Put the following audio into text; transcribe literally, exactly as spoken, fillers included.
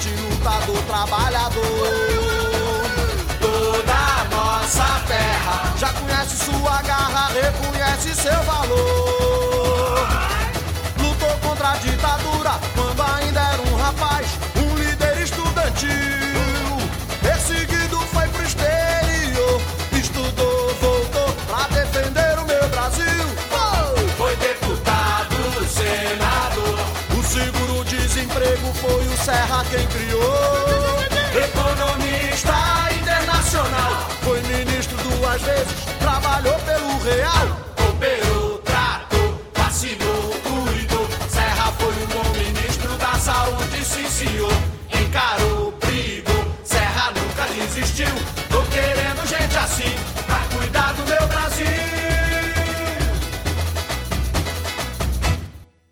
valente lutador trabalhador. Toda a nossa terra já conhece sua garra, reconhece seu valor. Lutou contra a ditadura quando ainda era um rapaz, um líder estudantil. Perseguido foi pro exterior, estudou, voltou pra defender o meu Brasil. Foi, foi deputado, senador. O seguro-desemprego foi o Serra quem criou. Economista internacional, foi ministro duas vezes, trabalhou pelo real.